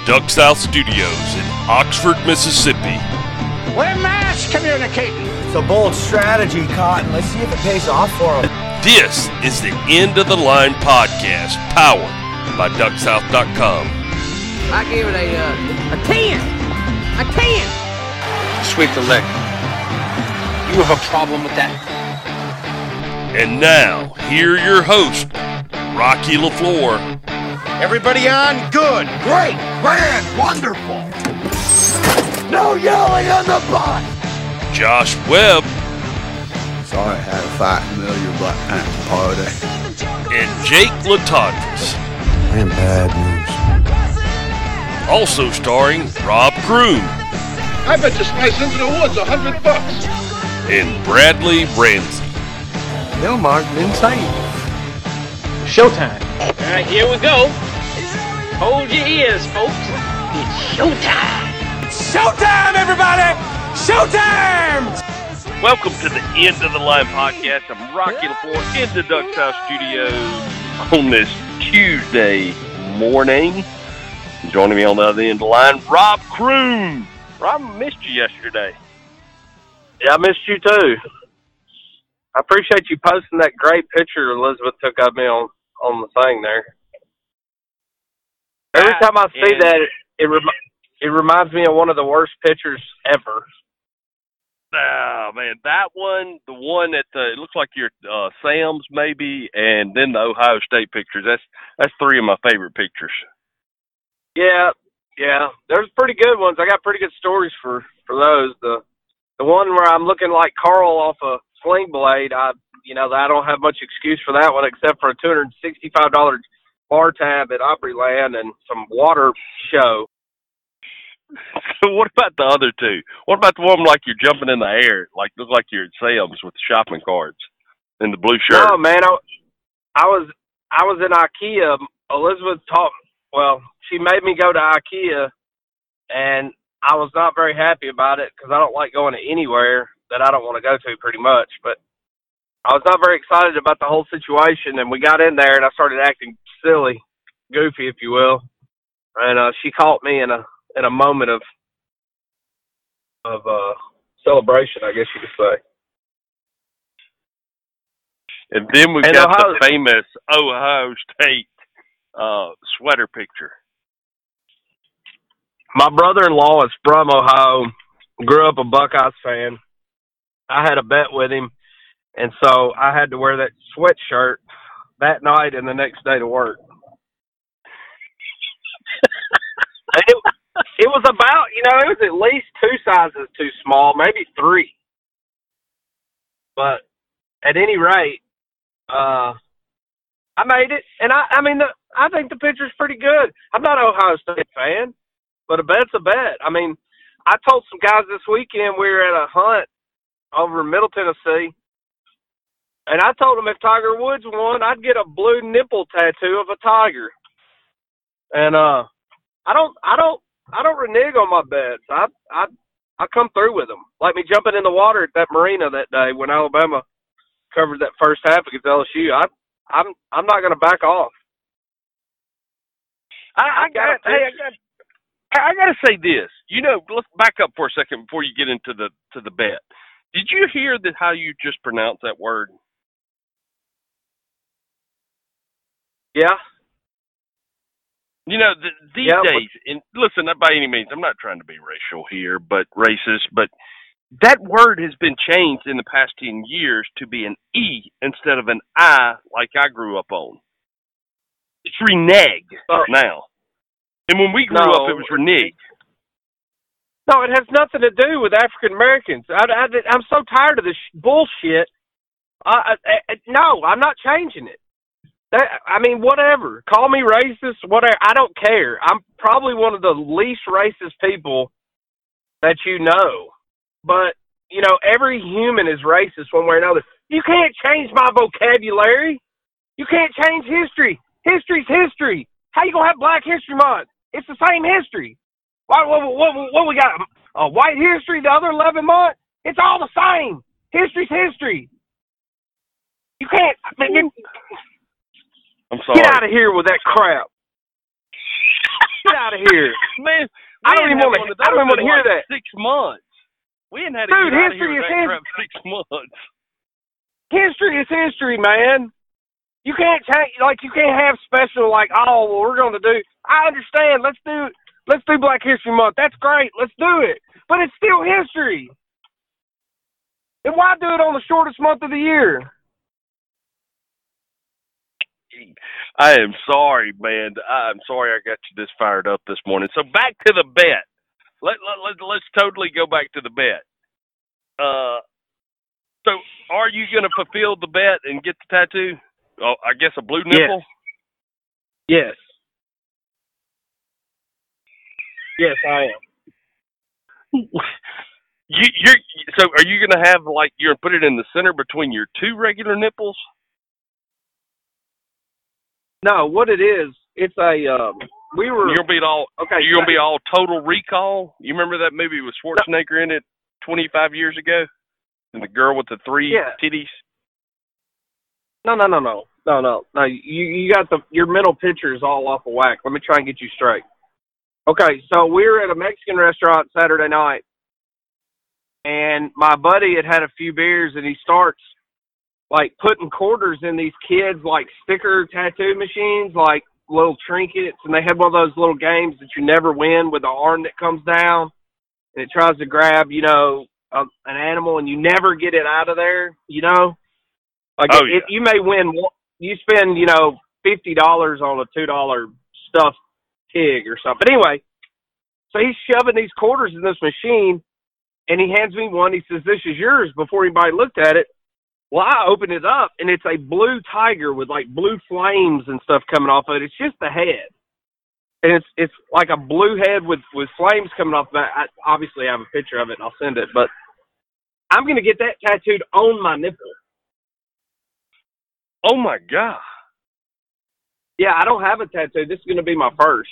Duck South Studios in Oxford, Mississippi. We're mass communicating. It's a bold strategy, Cotton. Let's see if it pays off for them. This is the End of the Line podcast, powered by DuckSouth.com. I give it a 10. A 10. Sweep the leg. You have a problem with that? And now, here are your hosts, Rocky LaFleur. Everybody on? Good. Great. Grand. Wonderful. No yelling on the bus. Josh Webb. Sorry I had a fight in the middle of your Black Panther party. And Jake Latondras. I am bad news. Also starring Rob Kroon. I bet you slice into the woods $100. And Bradley Ramsey. Bill Mark insane. Showtime. All right, here we go. Hold your ears, folks. It's showtime. Showtime, everybody. Showtime. Welcome to the End of the Line podcast. I'm Rocky LaFleur in the Duck South Studios on this Tuesday morning. Joining me on the other end of the line, Rob Kroon. Rob, I missed you yesterday. Yeah, I missed you too. I appreciate you posting that great picture Elizabeth took of me on the thing there. Every time I see that, it reminds me of one of the worst pictures ever. Oh, man, that one, the one at it looks like your Sam's maybe, and then the Ohio State pictures. That's three of my favorite pictures. Yeah. There's pretty good ones. I got pretty good stories for those. The one where I'm looking like Carl off a Sling Blade, I don't have much excuse for that one except for a $265 bar tab at Opryland and some water show. So what about the other two? What about the one like you're jumping in the air, like look like you're at Sam's with the shopping carts and the blue shirt? Oh man, I was in IKEA. Elizabeth she made me go to IKEA, and I was not very happy about it because I don't like going to anywhere that I don't want to go to pretty much. But I was not very excited about the whole situation, and we got in there, and I started acting silly, goofy, if you will. And she caught me in a moment of celebration, I guess you could say. And then we got the famous Ohio State sweater picture. My brother-in-law is from Ohio, grew up a Buckeyes fan. I had a bet with him, and so I had to wear that sweatshirt that night and the next day to work. It was about, it was at least 2 sizes too small, maybe 3. But at any rate, I made it, and I think the picture's pretty good. I'm not an Ohio State fan, but a bet's a bet. I mean, I told some guys this weekend we were at a hunt over in Middle Tennessee, and I told them if Tiger Woods won, I'd get a blue nipple tattoo of a tiger. And I don't renege on my bets. I come through with them. Like me jumping in the water at that marina that day when Alabama covered that first half against LSU. I'm not going to back off. I got to say this. Let's back up for a second before you get into the bet. Did you hear how you just pronounced that word? Yeah. These days, and listen, not by any means, I'm not trying to be racial here, but racist, but that word has been changed in the past 10 years to be an E instead of an I like I grew up on. It's renege now. And when we grew up, it was renege. No, it has nothing to do with African Americans. I'm so tired of this bullshit. No, I'm not changing it. Whatever. Call me racist, whatever. I don't care. I'm probably one of the least racist people that you know. But, every human is racist one way or another. You can't change my vocabulary. You can't change history. History's history. How you going to have Black History Month? It's the same history. What we got? White history the other 11 months? It's all the same. History's history. You can't. I'm sorry. Get out of here with that crap. Get out of here, man. I don't even want to hear like that. 6 months. We hadn't had to Dude, get out of history here is that crap 6 months. History is history, man. You can't change, like, you can't have special, like, oh, well, we're going to do. I understand. Let's do Black History Month. That's great. Let's do it. But it's still history. Then why do it on the shortest month of the year? I am sorry, man. I'm sorry I got you this fired up this morning. So back to the bet. Let's totally go back to the bet. So are you going to fulfill the bet and get the tattoo? Oh, I guess a blue nipple? Yes. Yes, I am. So are you going to have, like, you're going to put it in the center between your two regular nipples? No, what it is, it's a, you're going to be all Total Recall? You remember that movie with Schwarzenegger in it 25 years ago? And the girl with the three titties? No. You got your mental picture is all off of whack. Let me try and get you straight. Okay, so we were at a Mexican restaurant Saturday night, and my buddy had a few beers, and he starts, like, putting quarters in these kids, like, sticker tattoo machines, like little trinkets, and they have one of those little games that you never win with the arm that comes down, and it tries to grab, you know, an animal, and you never get it out of there, you know? Like, you may win, you spend, you know, $50 on a $2 stuffed pig or something. But anyway, so he's shoving these quarters in this machine, and he hands me one. He says, "This is yours," before anybody looked at it. Well, I open it up, and it's a blue tiger with, like, blue flames and stuff coming off of it. It's just the head. And it's like a blue head with flames coming off of it. I obviously have a picture of it, and I'll send it. But I'm going to get that tattooed on my nipple. Oh, my God. Yeah, I don't have a tattoo. This is going to be my first.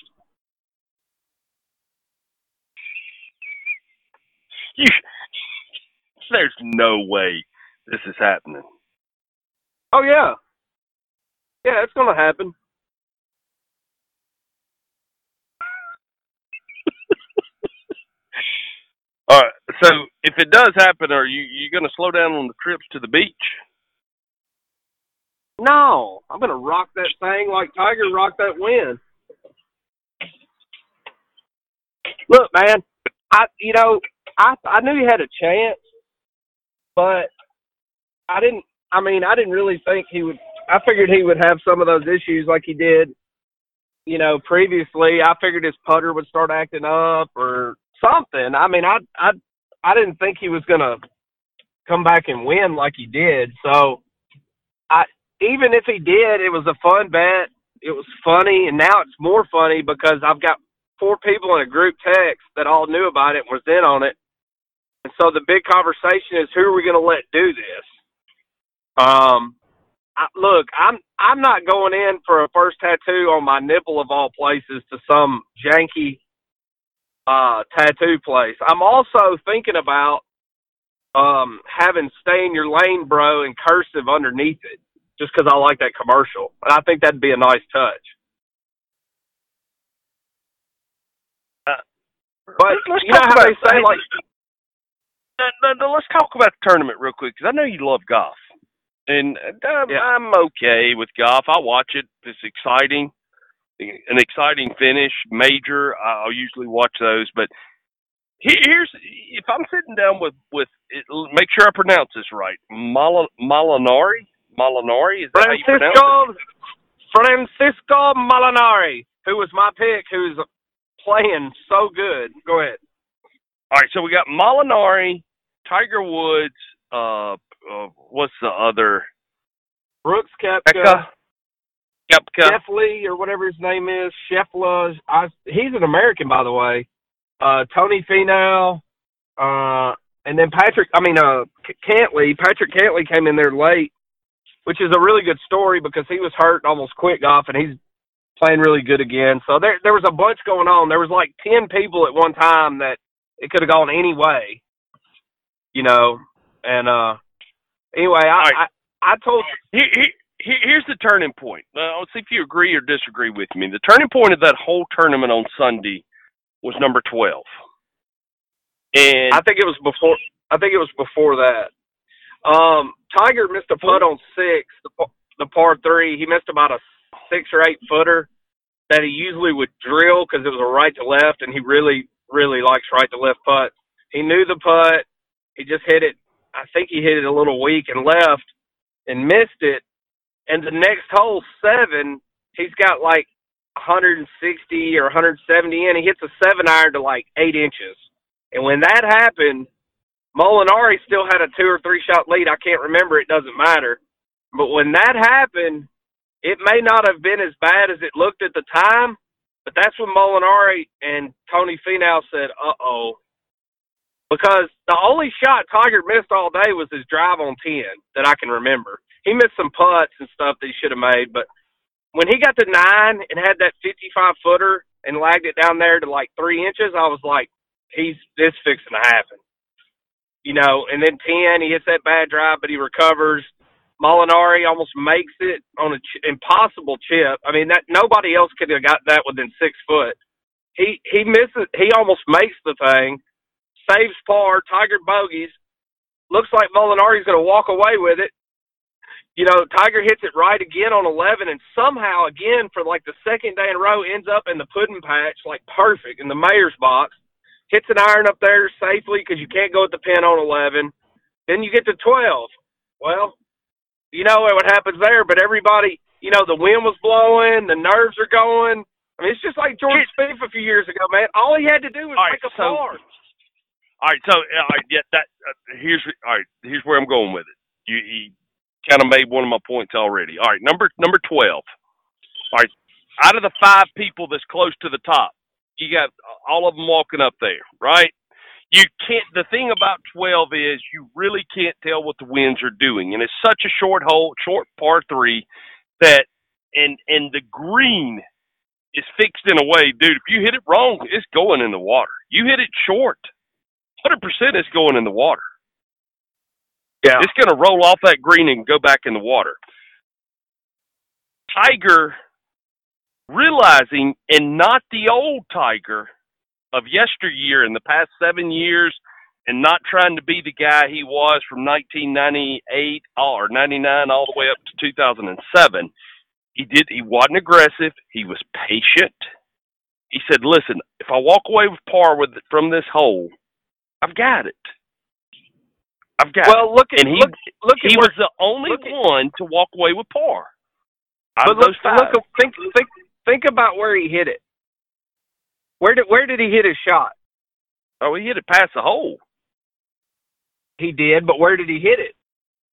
There's no way this is happening. Oh, yeah. Yeah, it's going to happen. All right, so if it does happen, are you going to slow down on the trips to the beach? No, I'm going to rock that thing like Tiger rocked that win. Look, man, I knew he had a chance, but I didn't really think he would. I figured he would have some of those issues like he did, you know, previously. I figured his putter would start acting up or something. I mean, I didn't think he was going to come back and win like he did. So, even if he did, it was a fun bet. It was funny, and now it's more funny because I've got 4 people in a group text that all knew about it and was in on it. And so the big conversation is, who are we going to let do this? Look, I'm not going in for a first tattoo on my nipple of all places to some janky tattoo place. I'm also thinking about having "Stay in Your Lane, Bro" in cursive underneath it, just because I like that commercial. And I think that'd be a nice touch. But let's you know how they say, like... Let's talk about the tournament real quick, because I know you love golf. And I'm okay with golf. I watch it. It's exciting. An exciting finish, major. I'll usually watch those. But here's, if I'm sitting down with make sure I pronounce this right, Molinari? Molinari? Is that how you pronounce it? Francisco Molinari, who was my pick, who's playing so good. Go ahead. All right, so we got Molinari, Tiger Woods, what's the other? Brooks Koepka. Scheffler, or whatever his name is. Scheffler. He's an American, by the way. Tony Finau. And then Patrick Cantlay. Patrick Cantlay came in there late, which is a really good story because he was hurt and almost quit golf, and he's playing really good again. So there was a bunch going on. There was like 10 people at one time that it could have gone any way, you know. And anyway, I told you. here's the turning point. Let's see if you agree or disagree with me. The turning point of that whole tournament on Sunday was number 12. And I think it was before that. Tiger missed a putt on 6, the par 3. He missed about a 6 or 8 footer that he usually would drill because it was a right to left, and he really, really likes right to left putts. He knew the putt. He just hit it. I think he hit it a little weak and left and missed it. And the next hole, 7, he's got like 160 or 170 in. He hits a 7-iron to like 8 inches. And when that happened, Molinari still had a 2 or 3 shot lead. I can't remember. It doesn't matter. But when that happened, it may not have been as bad as it looked at the time, but that's when Molinari and Tony Finau said, uh-oh. Because the only shot Tiger missed all day was his drive on 10 that I can remember. He missed some putts and stuff that he should have made, but when he got to 9 and had that 55-footer and lagged it down there to like 3 inches, I was like, this fixing to happen. You know, and then 10, he hits that bad drive, but he recovers. Molinari almost makes it on an impossible chip. I mean, that nobody else could have got that within 6 foot. He misses. He almost makes the thing, saves par. Tiger bogeys. Looks like Molinari's going to walk away with it. You know, Tiger hits it right again on 11, and somehow again for like the second day in a row ends up in the pudding patch, like perfect in the mayor's box. Hits an iron up there safely because you can't go at the pin on 11. Then you get to 12. Well, you know what happens there, but everybody, you know, the wind was blowing, the nerves are going. I mean, it's just like George Spieth a few years ago, man. All he had to do was make a par. Here's where I'm going with it. You kind of made one of my points already. All right, number 12. All right, out of the 5 people that's close to the top, you got all of them walking up there, right? You can't. The thing about 12 is you really can't tell what the winds are doing, and it's such a short hole, short par 3, that and the green is fixed in a way, dude. If you hit it wrong, it's going in the water. You hit it short, 100% it's going in the water. Yeah, it's going to roll off that green and go back in the water. Tiger, realizing, and not the old Tiger of yesteryear in the past 7 years, and not trying to be the guy he was from 1998 or 99 all the way up to 2007. He wasn't aggressive. He was patient. He said, listen, if I walk away with par from this hole, I've got it. Well, he was the only one to walk away with par. But think about where he hit it. Where did he hit his shot? Oh, he hit it past the hole. He did, but where did he hit it?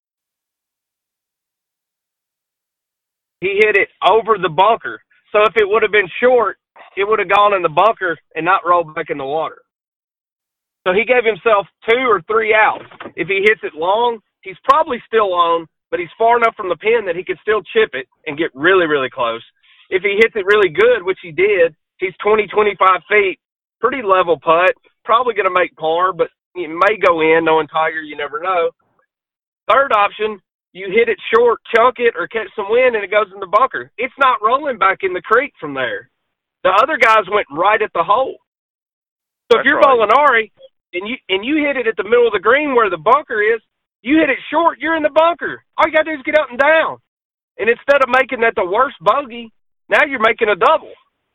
He hit it over the bunker. So if it would have been short, it would have gone in the bunker and not rolled back in the water. So he gave himself 2 or 3 outs. If he hits it long, he's probably still on, but he's far enough from the pin that he could still chip it and get really, really close. If he hits it really good, which he did, he's 20, 25 feet, pretty level putt, probably going to make par, but it may go in. Knowing Tiger, you never know. Third option, you hit it short, chunk it, or catch some wind, and it goes in the bunker. It's not rolling back in the creek from there. The other guys went right at the hole. So if you're Molinari and you hit it at the middle of the green where the bunker is, you hit it short, you're in the bunker. All you got to do is get up and down. And instead of making that the worst bogey, now you're making a double.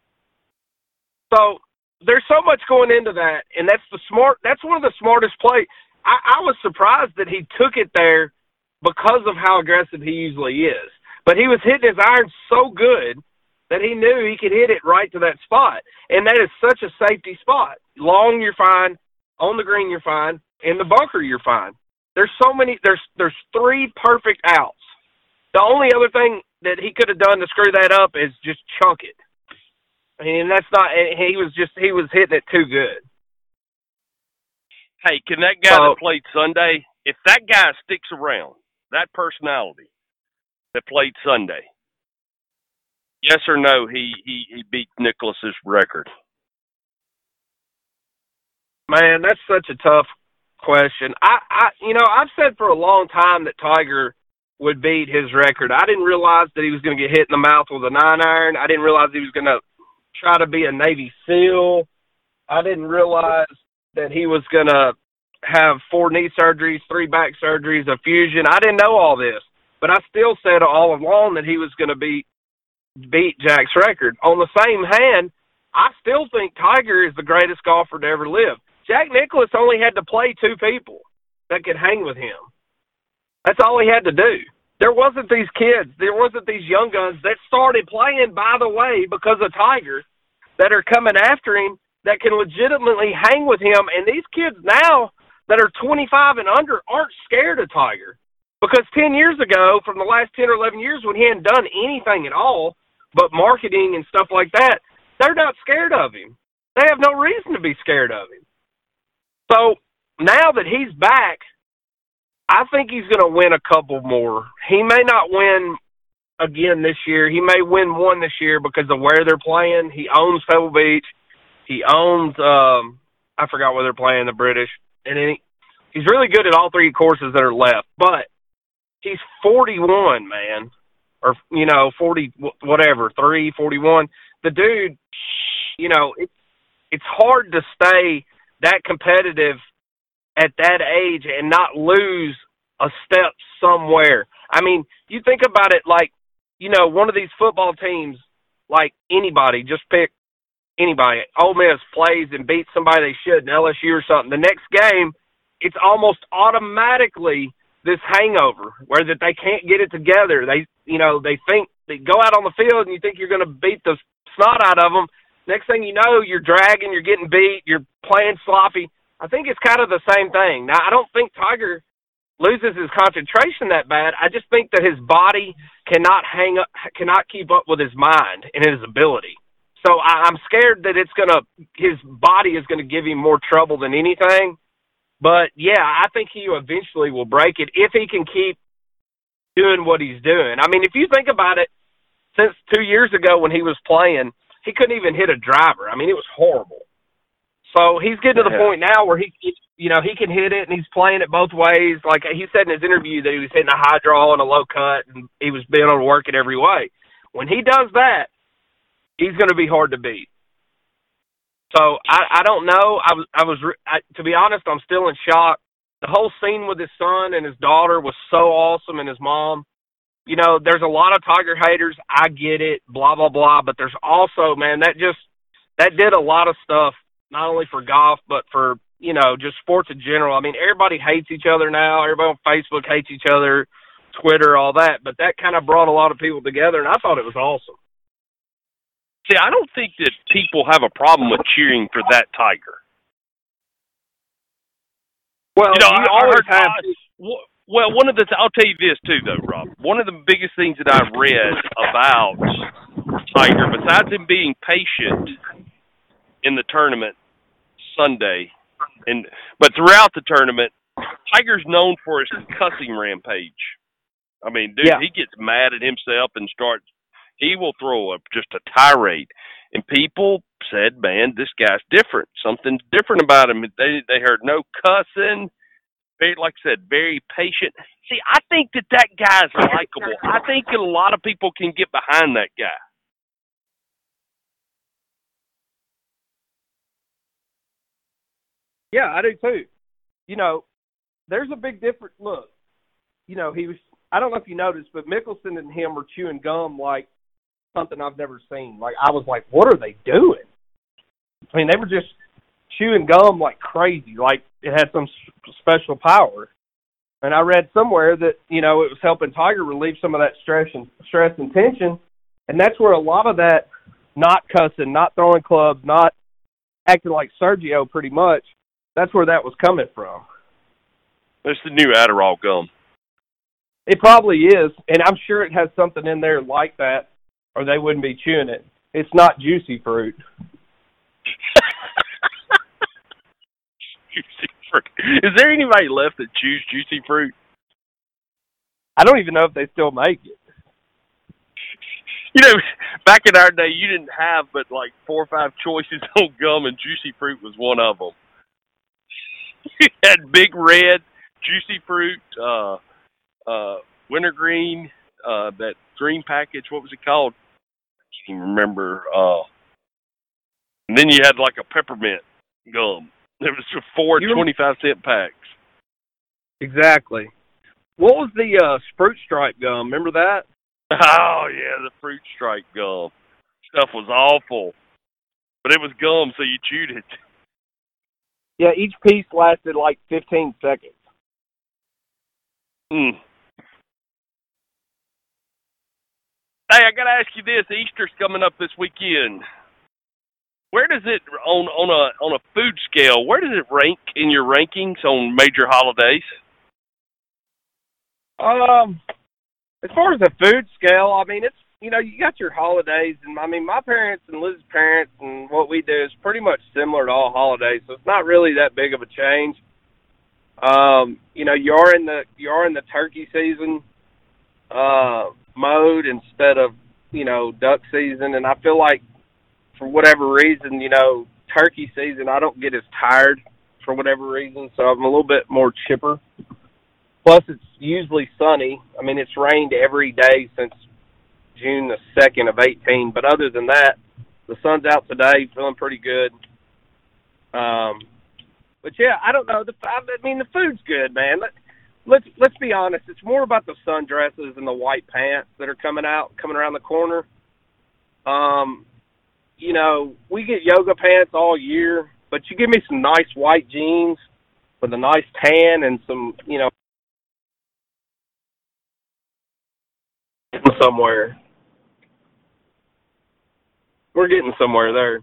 So there's so much going into that, and that's one of the smartest plays. I was surprised that he took it there because of how aggressive he usually is. But he was hitting his iron so good that he knew he could hit it right to that spot. And that is such a safety spot. Long, you're fine. On the green, you're fine. In the bunker, you're fine. There's so many. There's 3 perfect outs. The only other thing that he could have done to screw that up is just chunk it. I mean, that's not. He was hitting it too good. Hey, can that guy that played Sunday, if that guy sticks around, that personality that played Sunday, yes or no, he beat Nicklaus's record? Man, that's such a tough question. I've said for a long time that Tiger would beat his record. I didn't realize that he was going to get hit in the mouth with a 9-iron. I didn't realize he was going to try to be a Navy SEAL. I didn't realize that he was going to have 4 knee surgeries, 3 back surgeries, a fusion. I didn't know all this, but I still said all along that he was going to beat Jack's record. On the same hand, I still think Tiger is the greatest golfer to ever live. Jack Nicklaus only had to play 2 people that could hang with him. That's all he had to do. There wasn't these kids, there wasn't these young guns that started playing, by the way, because of Tiger, that are coming after him that can legitimately hang with him. And these kids now that are 25 and under aren't scared of Tiger. Because 10 years ago, from the last 10 or 11 years when he hadn't done anything at all but marketing and stuff like that, they're not scared of him. They have no reason to be scared of him. So now that he's back, I think he's going to win a couple more. He may not win again this year. He may win one this year because of where they're playing. He owns Pebble Beach. He owns, I forgot where they're playing, the British. And he's really good at all 3 courses that are left. But he's 41, man. Or, 40, whatever, 41. The dude, it's hard to stay that competitive at that age and not lose a step somewhere. I mean, you think about it like, one of these football teams, like anybody, just pick anybody. Ole Miss plays and beats somebody they should, an LSU or something. The next game, it's almost automatically this hangover where that they can't get it together. They think they go out on the field and you think you're going to beat the snot out of them. Next thing you know, you're dragging, you're getting beat, you're playing sloppy. I think it's kind of the same thing. Now, I don't think Tiger loses his concentration that bad. I just think that his body cannot keep up with his mind and his ability. So I'm scared that his body is going to give him more trouble than anything. But, yeah, I think he eventually will break it if he can keep doing what he's doing. I mean, if you think about it, since 2 years ago when he was playing, he couldn't even hit a driver. I mean, it was horrible. So he's getting to the point now where he can hit it, and he's playing it both ways. Like he said in his interview that he was hitting a high draw and a low cut, and he was being able to work it every way. When he does that, he's going to be hard to beat. So I don't know. To be honest, I'm still in shock. The whole scene with his son and his daughter was so awesome, and his mom. There's a lot of Tiger haters. I get it, blah, blah, blah. But there's also, man, that did a lot of stuff, not only for golf, but for, just sports in general. I mean, everybody hates each other now. Everybody on Facebook hates each other, Twitter, all that. But that kind of brought a lot of people together, and I thought it was awesome. See, I don't think that people have a problem with cheering for that Tiger. Well, you always have. Well, I'll tell you this too, though, Rob. One of the biggest things that I've read about Tiger, besides him being patient in the tournament Sunday, but throughout the tournament, Tiger's known for his cussing rampage. I mean, dude, He gets mad at himself and he will throw just a tirade. And people said, man, this guy's different. Something's different about him. They heard no cussing. Very, like I said, very patient. See, I think that guy's likable. I think a lot of people can get behind that guy. Yeah, I do too. There's a big difference. Look, I don't know if you noticed, but Mickelson and him were chewing gum like something I've never seen. Like, I was like, what are they doing? I mean, they were just chewing gum like crazy, like it had some special power. And I read somewhere that, it was helping Tiger relieve some of that stress and tension. And that's where a lot of that not cussing, not throwing clubs, not acting like Sergio pretty much, that's where that was coming from. It's the new Adderall gum. It probably is, and I'm sure it has something in there like that, or they wouldn't be chewing it. It's not juicy fruit. Juicy fruit. Is there anybody left that chews juicy fruit? I don't even know if they still make it. Back in our day, you didn't have but like 4 or 5 choices on gum, and juicy fruit was one of them. You had Big Red, juicy fruit, wintergreen, that green package. What was it called? I can't even remember. And then you had like a peppermint gum. There was 4 25-cent packs. Exactly. What was the Fruit Stripe gum? Remember that? Oh, yeah, the Fruit Stripe gum. Stuff was awful. But it was gum, so you chewed it. Yeah, each piece lasted like 15 seconds. Mm. Hey, I got to ask you this. Easter's coming up this weekend. Where does it, on a food scale, where does it rank in your rankings on major holidays? As far as the food scale, I mean, it's, you know, you got your holidays, and I mean, my parents and Liz's parents and what we do is pretty much similar to all holidays, so it's not really that big of a change. You know, you're in the turkey season mode instead of, you know, duck season, and I feel like for whatever reason, you know, turkey season, I don't get as tired for whatever reason, so I'm a little bit more chipper. Plus, it's usually sunny. I mean, it's rained every day since June the 2nd of 18. But other than that, the sun's out today, feeling pretty good. But yeah, I don't know. I mean, the food's good, man. Let's be honest. It's more about the sundresses and the white pants that are coming around the corner. You know, we get yoga pants all year, but you give me some nice white jeans with a nice tan and some, you know, somewhere. We're getting somewhere there.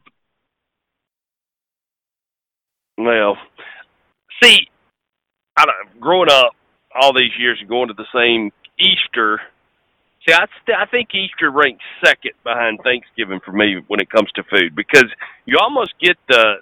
Well, see, growing up all these years and going to the same Easter, see, I think Easter ranks second behind Thanksgiving for me when it comes to food, because you almost get the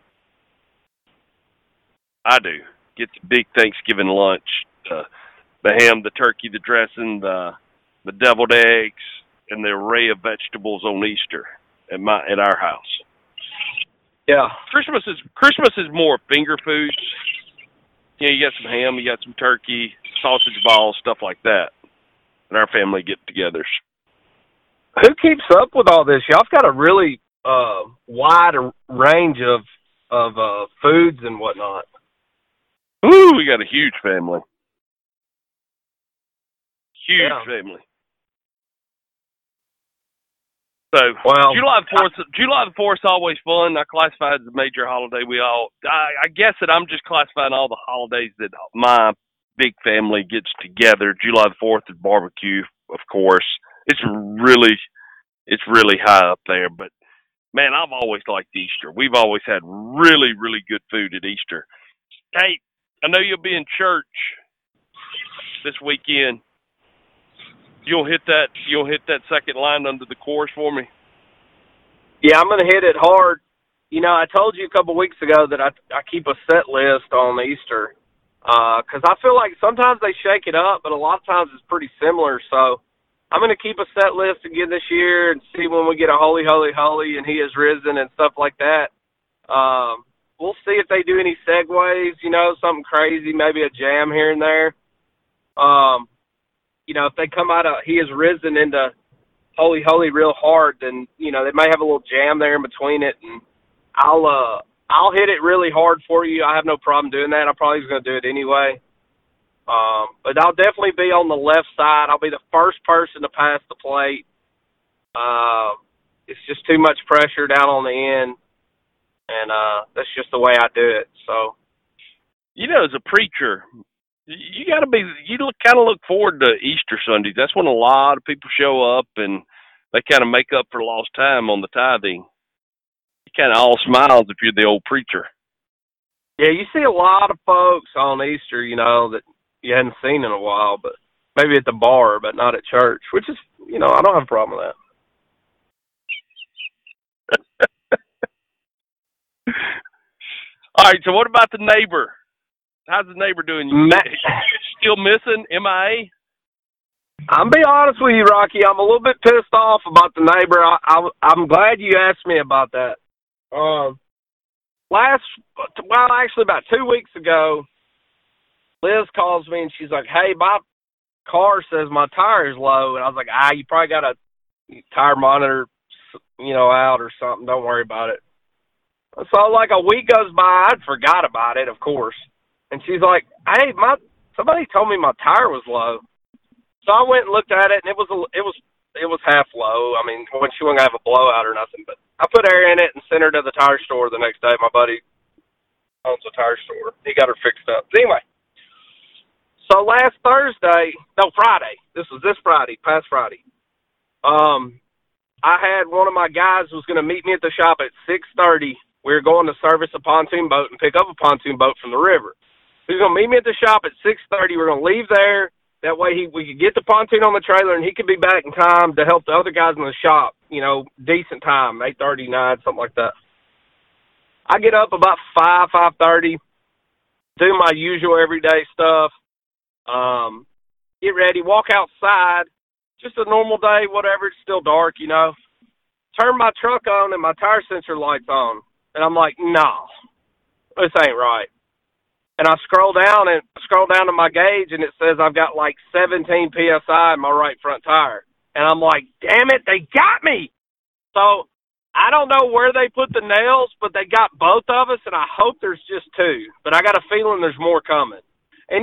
big Thanksgiving lunch, the ham, the turkey, the dressing, the deviled eggs, and the array of vegetables on Easter at our house. Yeah. Christmas is more finger foods. You know, you got some ham, you got some turkey, sausage balls, stuff like that. And our family get-togethers. Who keeps up with all this? Y'all've got a really wide range of foods and whatnot. Ooh, we got a huge family. Huge family. So, well, July the 4th is always fun. I classify it as a major holiday. I guess that I'm just classifying all the holidays that my big family gets together. July the 4th is barbecue, of course. It's really high up there. But, man, I've always liked Easter. We've always had really, really good food at Easter. Hey, I know you'll be in church this weekend. You'll hit that second line under the chorus for me? Yeah, I'm going to hit it hard. You know, I told you a couple weeks ago that I keep a set list on Easter because I feel like sometimes they shake it up, but a lot of times it's pretty similar. So I'm going to keep a set list again this year and see when we get a holy, holy, holy and he is risen and stuff like that. We'll see if they do any segues, you know, something crazy, maybe a jam here and there. You know, if they come out of he is risen into holy, holy real hard, then, you know, they may have a little jam there in between it, and I'll hit it really hard for you. I have no problem doing that. I probably was going to do it anyway. But I'll definitely be on the left side. I'll be the first person to pass the plate. It's just too much pressure down on the end, and that's just the way I do it. So, you know, as a preacher, you kind of look forward to Easter Sundays. That's when a lot of people show up and they kind of make up for lost time on the tithing. You kind of all smiles if you're the old preacher. Yeah, you see a lot of folks on Easter, you know, that you hadn't seen in a while, but maybe at the bar, but not at church, which is, you know, I don't have a problem with that. All right, so what about the neighbor? How's the neighbor doing? You still missing MIA? I'm be honest with you, Rocky. I'm a little bit pissed off about the neighbor. I'm glad you asked me about that. Actually about 2 weeks ago, Liz calls me and she's like, "Hey, my car says my tire is low. And I was like, you probably got a tire monitor, out or something. Don't worry about it. So, like, a week goes by. I'd forgot about it, of course. And she's like, hey, somebody told me my tire was low. So I went and looked at it, and it was half low. I mean, when she wasn't going to have a blowout or nothing. But I put air in it and sent her to the tire store the next day. My buddy owns a tire store. He got her fixed up. Anyway, so last Friday. This was past Friday. I had one of my guys was going to meet me at the shop at 6:30. We were going to service a pontoon boat and pick up a pontoon boat from the river. He was going to meet me at the shop at 6:30. We're going to leave there. That way we could get the pontoon on the trailer, and he could be back in time to help the other guys in the shop, decent time, 8:30, 9, something like that. I get up about 5:30, do my usual everyday stuff, get ready, walk outside, just a normal day, whatever, it's still dark, Turn my truck on, and my tire sensor light's on. And I'm like, no, this ain't right. And I scroll down to my gauge, and it says I've got like 17 PSI in my right front tire. And I'm like, damn it, they got me. So I don't know where they put the nails, but they got both of us, and I hope there's just two. But I got a feeling there's more coming. And,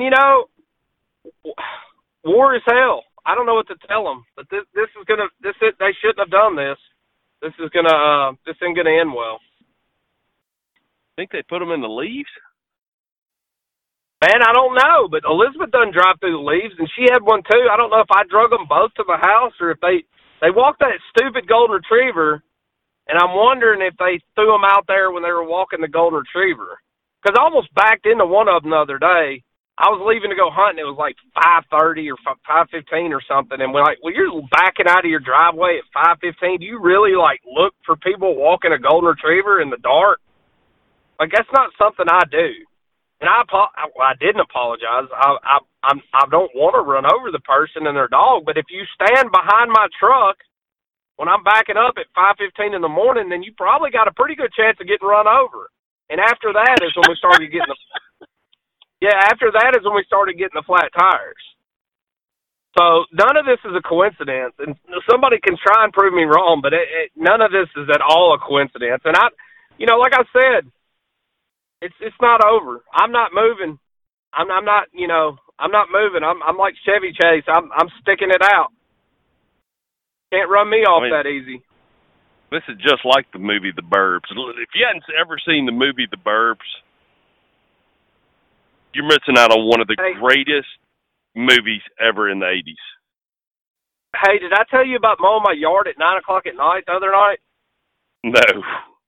war is hell. I don't know what to tell them, but they shouldn't have done this. This ain't gonna end well. Think they put them in the leaves? Man, I don't know, but Elizabeth doesn't drive through the leaves, and she had one too. I don't know if I drug them both to the house or if they walked that stupid golden retriever, and I'm wondering if they threw them out there when they were walking the golden retriever. Because I almost backed into one of them the other day. I was leaving to go hunting. It was like 5:30 or 5:15 or something, and we're like, well, you're backing out of your driveway at 5:15. Do you really look for people walking a golden retriever in the dark? Like, that's not something I do. And I didn't apologize. I don't want to run over the person and their dog, but if you stand behind my truck when I'm backing up at 5:15 in the morning, then you probably got a pretty good chance of getting run over. And after that is when we started getting the flat tires. So none of this is a coincidence, and somebody can try and prove me wrong, but none of this is at all a coincidence. And like I said, it's not over. I'm not moving. I'm not moving. I'm like Chevy Chase. I'm sticking it out. Can't run me off that easy. This is just like the movie The Burbs. If you hadn't ever seen the movie The Burbs, you're missing out on one of the greatest movies ever in the 80s. Hey, did I tell you about mowing my yard at 9 o'clock at night the other night? No.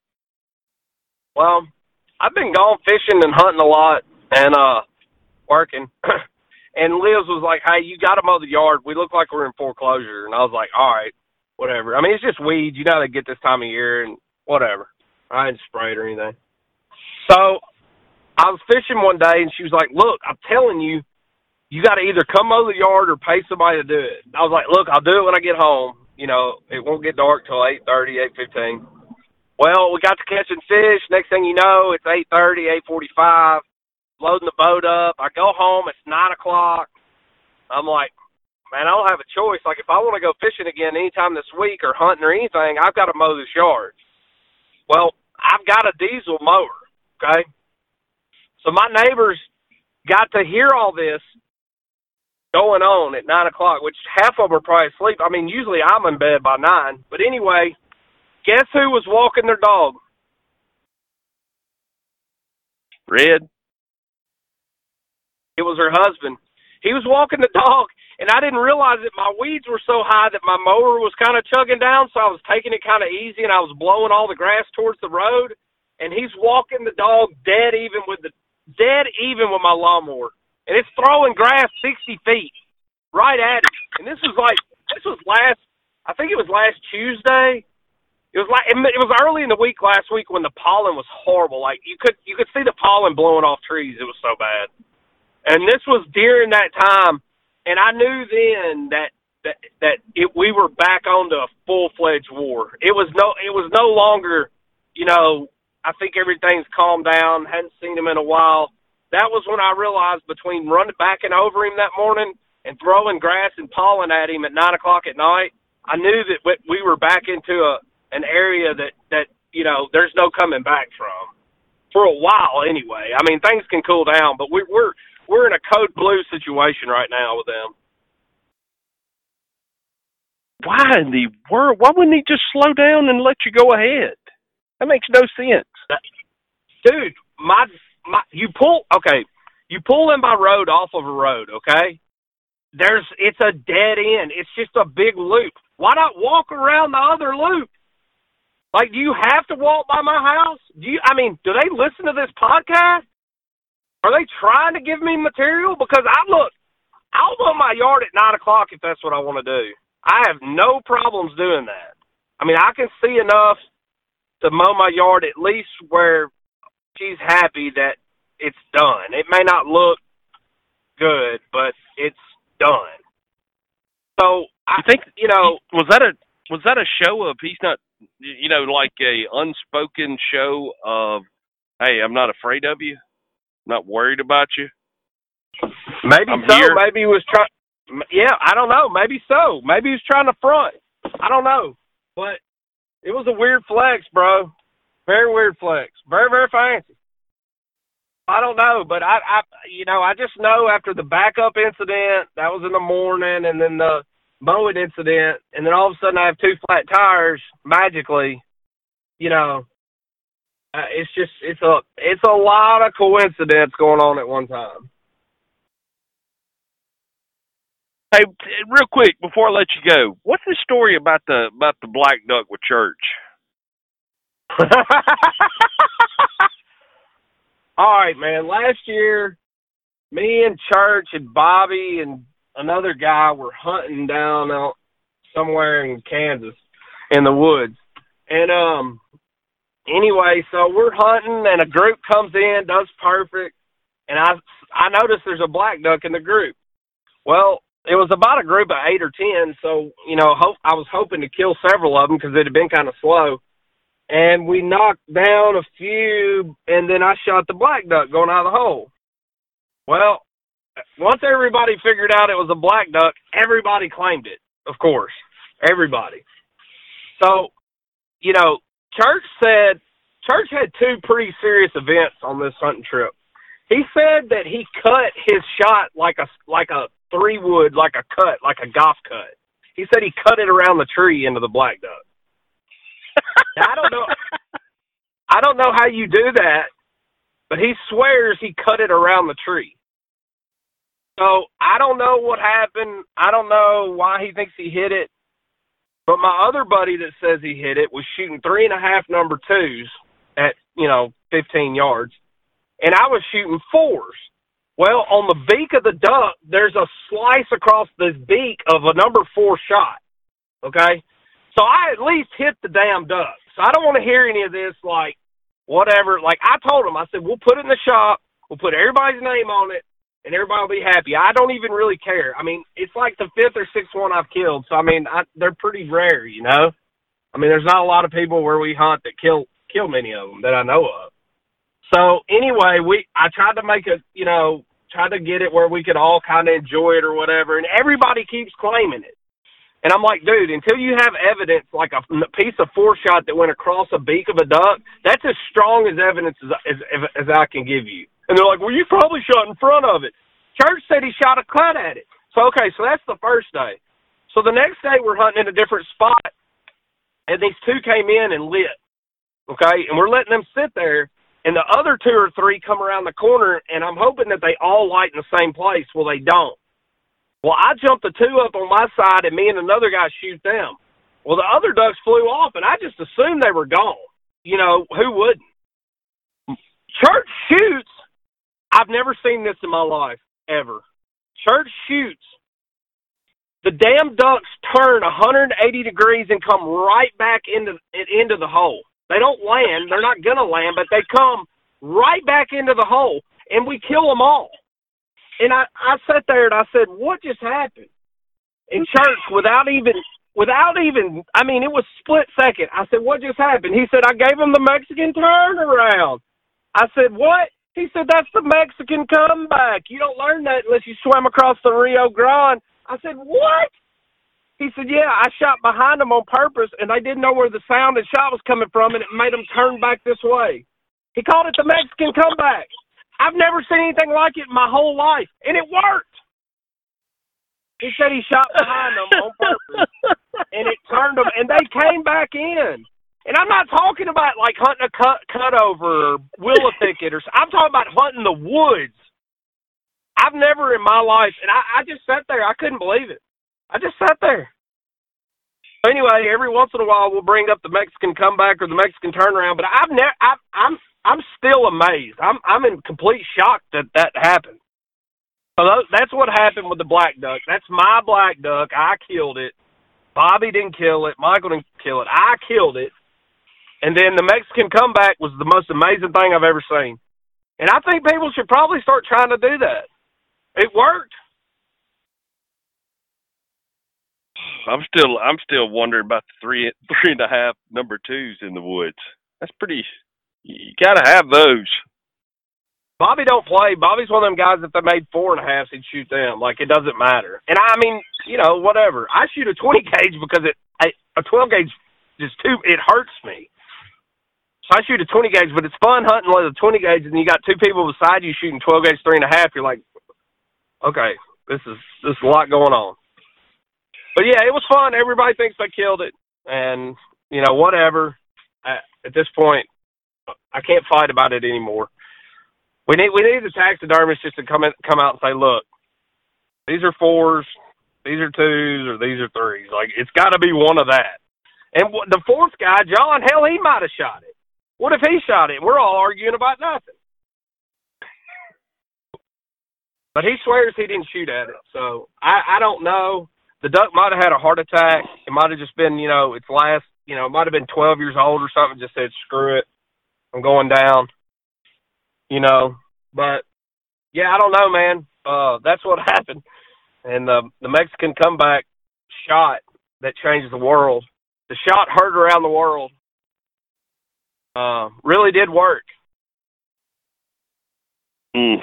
Well, I've been gone fishing and hunting a lot and working. And Liz was like, hey, you got to mow the yard. We look like we're in foreclosure. And I was like, all right, whatever. I mean, it's just weeds. You know how they get this time of year and whatever. I didn't spray it or anything. So I was fishing one day, and she was like, look, I'm telling you, you got to either come mow the yard or pay somebody to do it. I was like, look, I'll do it when I get home. It won't get dark till 8:30, 8:15. Well, we got to catching fish. Next thing you know, it's 8:30, 8:45, loading the boat up. I go home. It's 9 o'clock. I'm like, man, I don't have a choice. Like, if I want to go fishing again anytime this week or hunting or anything, I've got to mow this yard. Well, I've got a diesel mower, okay? So my neighbors got to hear all this going on at 9 o'clock, which half of them are probably asleep. I mean, usually I'm in bed by 9. But anyway, guess who was walking their dog? Red. It was her husband. He was walking the dog, and I didn't realize that my weeds were so high that my mower was kind of chugging down, so I was taking it kind of easy, and I was blowing all the grass towards the road, and he's walking the dog dead even with my lawnmower. And it's throwing grass 60 feet right at him. And I think it was last Tuesday. It was early in the week last week when the pollen was horrible. Like you could see the pollen blowing off trees. It was so bad. And this was during that time, and I knew then that we were back onto a full-fledged war. It was no longer, I think everything's calmed down. Hadn't seen him in a while. That was when I realized between backing over him that morning and throwing grass and pollen at him at 9 o'clock at night, I knew that we were back into an area that you know, there's no coming back from for a while anyway. I mean, things can cool down, but we're in a code blue situation right now with them. Why in the world? Why wouldn't he just slow down and let you go ahead? That makes no sense. Dude, you pull in my road off of a road, okay? It's a dead end. It's just a big loop. Why not walk around the other loop? Like, do you have to walk by my house? Do they listen to this podcast? Are they trying to give me material? Because I'll mow my yard at 9 o'clock if that's what I want to do. I have no problems doing that. I mean, I can see enough to mow my yard at least where she's happy that it's done. It may not look good, but it's done. So I think, you know, was that a show of he's not, you know, like a unspoken show of, hey, I'm not afraid of you, I'm not worried about you. Maybe I'm so. Here. Maybe he was trying. Yeah, I don't know. Maybe so. Maybe he was trying to front. I don't know. But it was a weird flex, bro. Very weird flex. Very, very fancy. I don't know, but I just know after the backup incident, that was in the morning, and then the mowing incident, and then all of a sudden I have 2 flat tires magically. You know, it's a lot of coincidence going on at one time. Hey, real quick before I let you go, what's the story about the black duck with Church? All right, man. Last year, me and Church and Bobby and another guy were hunting down out somewhere in Kansas in the woods. And anyway, so we're hunting, and a group comes in, does perfect, and I noticed there's a black duck in the group. Well, it was about a group of 8 or 10, so, you know, I was hoping to kill several of them because it had been kind of slow. And we knocked down a few, and then I shot the black duck going out of the hole. Well, once everybody figured out it was a black duck, everybody claimed it, of course. Everybody. So, you know, Church had 2 pretty serious events on this hunting trip. He said that he cut his shot like a 3-wood, like a cut, like a golf cut. He said he cut it around the tree into the black duck. Now, I don't know how you do that, but he swears he cut it around the tree. So I don't know what happened. I don't know why he thinks he hit it. But my other buddy that says he hit it was shooting 3.5 number 2s at, 15 yards. And I was shooting 4s. Well, on the beak of the duck, there's a slice across the beak of a number 4 shot. Okay? So I at least hit the damn duck. So I don't want to hear any of this, like, whatever. Like, I told him, I said, we'll put it in the shop. We'll put everybody's name on it, and everybody will be happy. I don't even really care. I mean, it's like the 5th or 6th one I've killed. So, I mean, they're pretty rare, you know? I mean, there's not a lot of people where we hunt that kill many of them that I know of. So, anyway, I tried to make it, tried to get it where we could all kind of enjoy it or whatever, and everybody keeps claiming it. And I'm like, dude, until you have evidence, like a piece of 4-shot that went across a beak of a duck, that's as strong as evidence as I can give you. And they're like, well, you probably shot in front of it. Church said he shot a cut at it. So, okay, so that's the first day. So the next day we're hunting in a different spot, and these 2 came in and lit, okay? And we're letting them sit there, and the other 2 or 3 come around the corner, and I'm hoping that they all light in the same place. Well, they don't. Well, I jumped the 2 up on my side, and me and another guy shoot them. Well, the other ducks flew off, and I just assumed they were gone. You know, who wouldn't? Church shoots. I've never seen this in my life, ever. Church shoots. The damn ducks turn 180 degrees and come right back into the hole. They don't land. They're not going to land, but they come right back into the hole, and we kill them all. And I sat there and I said, what just happened? And Church, without even, I mean, it was split second. I said, what just happened? He said, I gave him the Mexican turnaround. I said, what? He said, that's the Mexican comeback. You don't learn that unless you swim across the Rio Grande. I said, what? He said, yeah, I shot behind them on purpose, and they didn't know where the sound and shot was coming from, and it made them turn back this way. He called it the Mexican comeback. I've never seen anything like it in my whole life, and it worked. He said he shot behind them on purpose, and it turned them, and they came back in. And I'm not talking about, like, hunting a cutover or willow thicket. I'm talking about hunting the woods. I've never in my life, and I just sat there. I couldn't believe it. I just sat there. Anyway, every once in a while we'll bring up the Mexican comeback or the Mexican turnaround, but I'm still amazed. I'm in complete shock that happened. So that's what happened with the black duck. That's my black duck. I killed it. Bobby didn't kill it. Michael didn't kill it. I killed it. And then the Mexican comeback was the most amazing thing I've ever seen. And I think people should probably start trying to do that. It worked. I'm still wondering about the 3.5 number 2s in the woods. That's pretty. You gotta have those. Bobby don't play. Bobby's one of them guys. If they made 4.5s, he'd shoot them. Like, it doesn't matter. And I mean, whatever. I shoot a 20 gauge because a 12 gauge just it hurts me. So I shoot a 20 gauge, but it's fun hunting with a 20 gauge, and you got two people beside you shooting 12 gauge 3.5. You're like, okay, this is a lot going on. But yeah, it was fun. Everybody thinks they killed it, and whatever. At this point, I can't fight about it anymore. We need the taxidermist just to come out and say, look, these are 4s, these are 2s, or these are 3s. Like, it's got to be one of that. And the fourth guy, John, hell, he might have shot it. What if he shot it? We're all arguing about nothing. But he swears he didn't shoot at it. So I don't know. The duck might have had a heart attack. It might have just been, its last, it might have been 12 years old or something, just said, screw it, I'm going down. But yeah, I don't know, man. That's what happened. And the Mexican comeback shot that changed the world. The shot heard around the world. Really did work. Hey,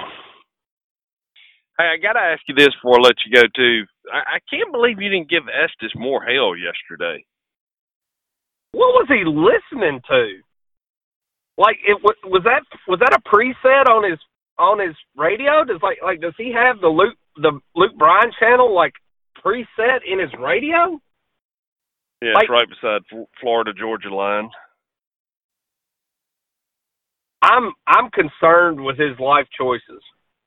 I got to ask you this before I let you go, too. I can't believe you didn't give Estes more hell yesterday. What was he listening to? Like, was that a preset on his radio? Does he have the Luke Bryan channel like preset in his radio? Yeah, it's right beside Florida-Georgia line. I'm concerned with his life choices.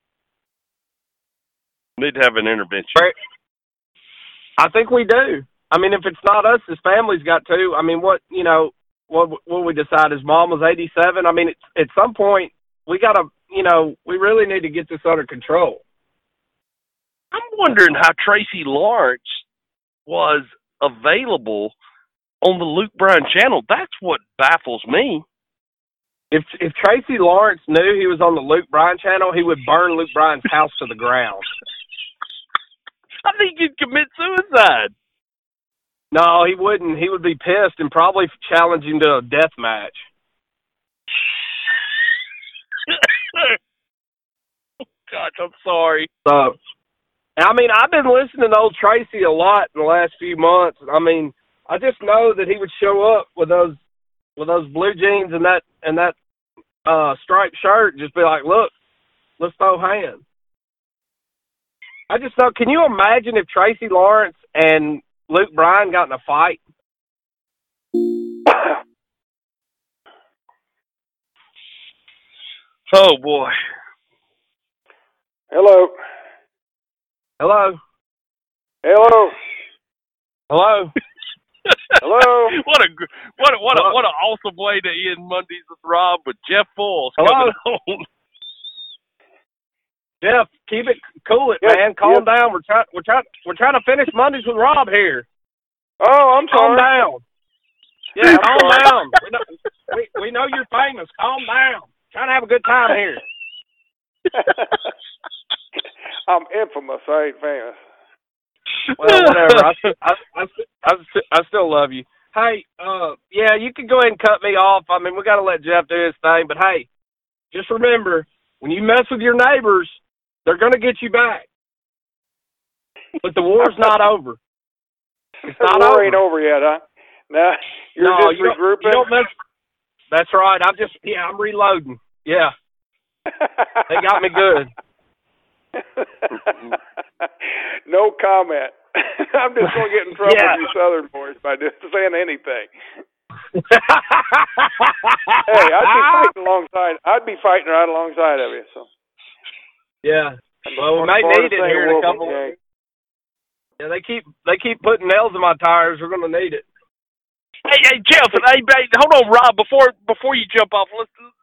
Need to have an intervention. I think we do. I mean, if it's not us, his family's got to. I mean, what we decide? His mom was 87. I mean, at some point, we got to, we really need to get this under control. I'm wondering how Tracy Lawrence was available on the Luke Bryan channel. That's what baffles me. If Tracy Lawrence knew he was on the Luke Bryan channel, he would burn Luke Bryan's house to the ground. I think he'd commit suicide. No, he wouldn't. He would be pissed and probably challenge him to a death match. Gosh, I'm sorry. So, I mean, I've been listening to old Tracy a lot in the last few months. I mean, I just know that he would show up with those blue jeans and that striped shirt and just be like, look, let's throw hands. I just thought, can you imagine if Tracy Lawrence and Luke Bryan got in a fight? Oh, boy. Hello. Hello? Hello. Hello? Hello. What an awesome way to end Mondays with Rob with Jeff Foles coming on. Jeff, keep it cool, man. Calm down. We're trying to finish Mondays with Rob here. Oh, I'm sorry. Calm down. Yeah, calm down. We know you're famous. Calm down. Trying to have a good time here. I'm infamous. I ain't famous. Well, whatever. I still love you. Hey, yeah, you can go ahead and cut me off. I mean, we got to let Jeff do his thing. But hey, just remember, When you mess with your neighbors, they're going to get you back. But the war's not over. It's not the war over. ain't over yet, huh? No, you're just regrouping? You don't mess. That's right. I'm reloading. Yeah. They got me good. No comment. I'm just going to get in trouble with you Southern boys by just saying anything. Hey, I'd be fighting right alongside of you. So. Yeah. Well, we may need it here in a couple weeks. Yeah, they keep putting nails in my tires. We're going to need it. Hey, Jeff. Hey, hold on, Rob. Before you jump off,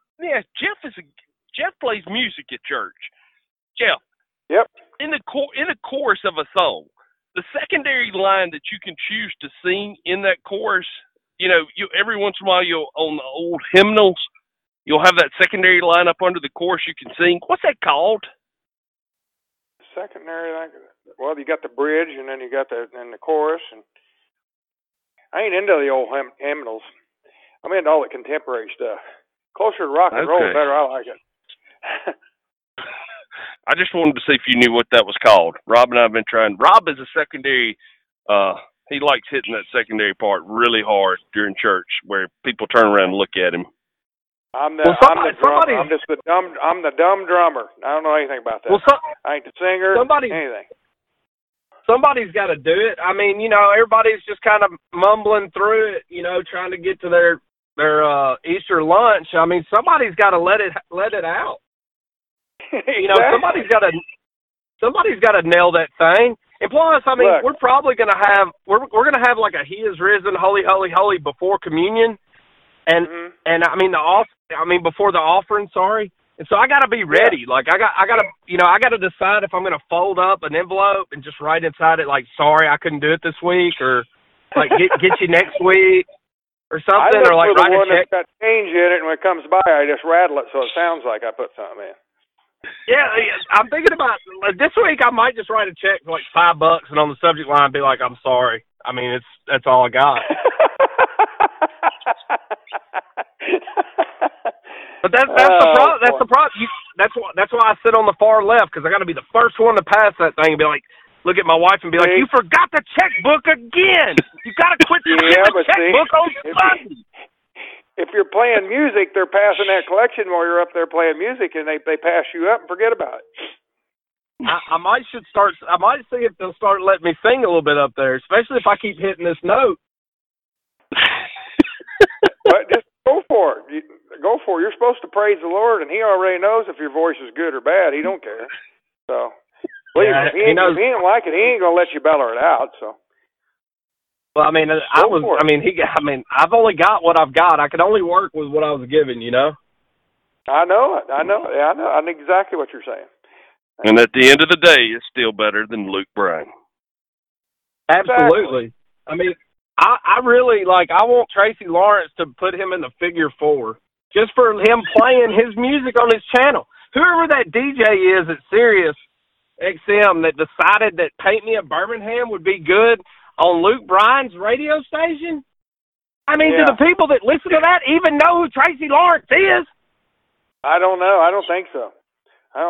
Jeff plays music at church. Jeff. Yep. In the chorus of a song, the secondary line that you can choose to sing in that chorus, you every once in a while on the old hymnals, you'll have that secondary line up under the chorus you can sing. What's that called? Secondary, well, you got the bridge, and then you got the chorus, and I ain't into the old hymnals. I'm into all the contemporary stuff. Closer to rock and roll, better. I like it. I just wanted to see if you knew what that was called. Rob and I have been trying. Rob is a secondary. He likes hitting that secondary part really hard during church, where people turn around and look at him. I'm the drummer. I'm just the dumb drummer. I don't know anything about that. I ain't the singer. Anything. Somebody's got to do it. I mean, everybody's just kind of mumbling through it, trying to get to their Easter lunch. I mean, somebody's got to let it out. Exactly. Somebody's got to nail that thing. And plus, I mean, we're probably going to have we're going to have like a He is Risen, Holy, Holy, Holy before communion, and I mean before the offering. Sorry. And so I got to be ready. Yeah. Like I got to decide if I'm going to fold up an envelope and just write inside it like, sorry, I couldn't do it this week, or like get you next week or something, or like write a check. That's got change in it, and when it comes by, I just rattle it so it sounds like I put something in. Yeah, I'm thinking about this week. I might just write a check for like $5 and on the subject line be like, I'm sorry. I mean, that's all I got. But that's the problem. That's the problem. That's why I sit on the far left, because I got to be the first one to pass that thing and be like, look at my wife and be like, you forgot the checkbook again. You got to quit forgetting the checkbook on Sunday. If you're playing music, they're passing that collection while you're up there playing music, and they pass you up and forget about it. I might see if they'll start letting me sing a little bit up there, especially if I keep hitting this note. But just go for it. Go for it. You're supposed to praise the Lord, and He already knows if your voice is good or bad. He don't care. So, if he don't like it, He ain't gonna let you bellow it out. So. Well, I mean, I've only got what I've got. I could only work with what I was given, I know it. I know exactly what you're saying. And at the end of the day, it's still better than Luke Bryan. Absolutely. Exactly. I mean, I really I want Tracy Lawrence to put him in the figure 4 just for him playing his music on his channel. Whoever that DJ is at Sirius XM that decided that Paint Me a Birmingham would be good on Luke Bryan's radio station? I mean, do the people that listen to that even know who Tracy Lawrence is? I don't know. I don't think so. No,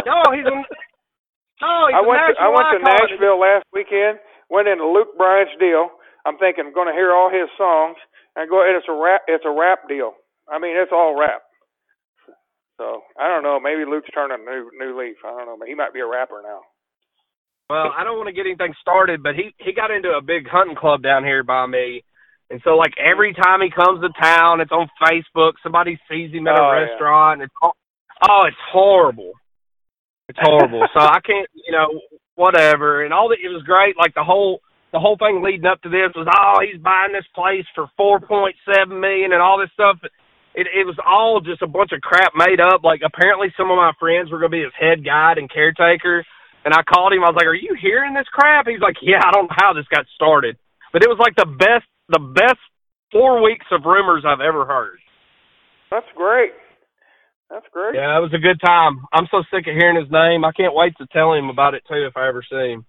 I went to Nashville last weekend, went into Luke Bryan's deal. I'm thinking I'm going to hear all his songs, and it's a rap deal. I mean, it's all rap. So, I don't know. Maybe Luke's turning a new leaf. I don't know. He might be a rapper now. Well, I don't want to get anything started, but he got into a big hunting club down here by me. And so, every time he comes to town, it's on Facebook. Somebody sees him at a restaurant. And it's horrible. It's horrible. So I can't, whatever. And it was great. The whole thing leading up to this was, he's buying this place for $4.7 million and all this stuff. It was all just a bunch of crap made up. Apparently some of my friends were going to be his head guide and caretaker. And I called him. I was like, are you hearing this crap? He's like, yeah, I don't know how this got started. But it was the best 4 weeks of rumors I've ever heard. That's great. That's great. Yeah, it was a good time. I'm so sick of hearing his name. I can't wait to tell him about it, too, if I ever see him.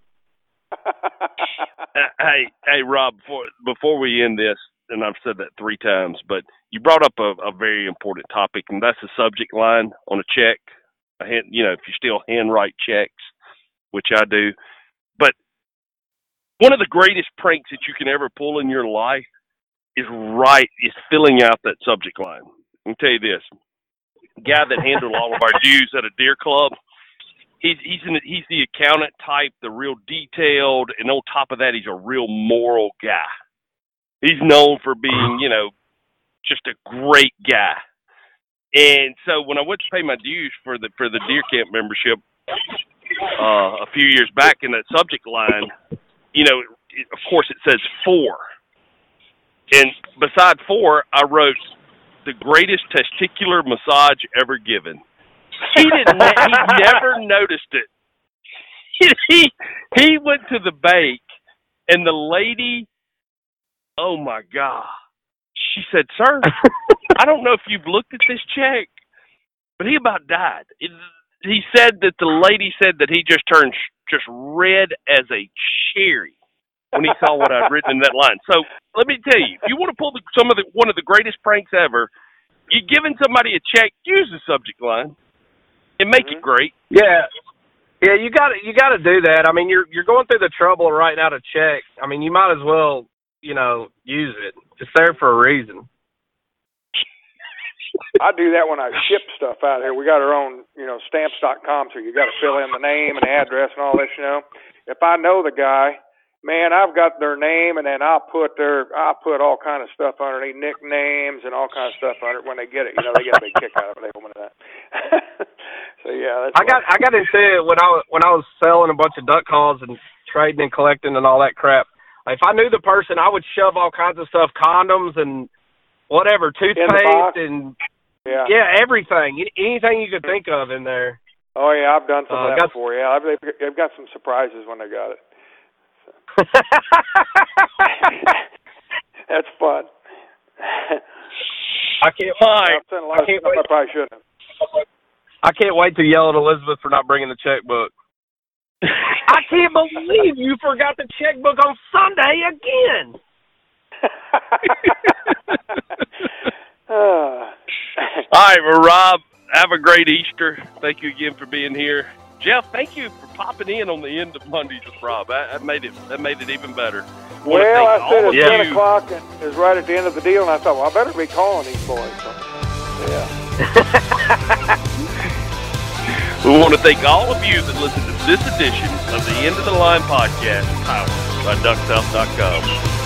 Hey, Rob, before we end this, and I've said that 3 times, but you brought up a very important topic, and that's the subject line on a check. if you still handwrite checks, which I do. But one of the greatest pranks that you can ever pull in your life is filling out that subject line. Let me tell you this. The guy that handled all of our dues at a deer club, he's the accountant type, the real detailed, and on top of that, he's a real moral guy. He's known for being, just a great guy. And so when I went to pay my dues for the deer camp membership a few years back, in that subject line, of course it says 4. And beside 4, I wrote the greatest testicular massage ever given. He never noticed it. He went to the bank, and the lady, oh my God, she said, "Sir, I don't know if you've looked at this check, but he about died." He said that the lady said that he just turned just red as a cherry when he saw what I'd written in that line. So let me tell you, if you want to pull one of the greatest pranks ever, you're giving somebody a check, use the subject line and make it great. Yeah. Yeah, you got to do that. I mean, you're going through the trouble of writing out a check. I mean, you might as well, use it. It's there for a reason. I do that when I ship stuff out here. We got our own, stamps.com, so you got to fill in the name and the address and all this, If I know the guy, man, I've got their name, and then I'll put all kind of stuff underneath, nicknames and all kind of stuff under it when they get it. They get a big kick out of it. They open that. So yeah, I got into it when I was selling a bunch of duck calls and trading and collecting and all that crap. If I knew the person, I would shove all kinds of stuff, condoms and whatever, toothpaste and everything, anything you could think of in there. Oh yeah, I've done some of that before. Yeah, they've got some surprises when they got it. So. That's fun. I can't wait. I probably shouldn't. I can't wait to yell at Elizabeth for not bringing the checkbook. I can't believe you forgot the checkbook on Sunday again. All right, well, Rob, have a great Easter. Thank you again for being here. Jeff, thank you for popping in on the end of Mondays with Rob. That made it even better. Well, I said it's 10 o'clock, and it was right at the end of the deal, and I thought, well, I better be calling these boys. So, yeah. We want to thank all of you that listened to this edition of the End of the Line podcast, powered by DuckSouth.com.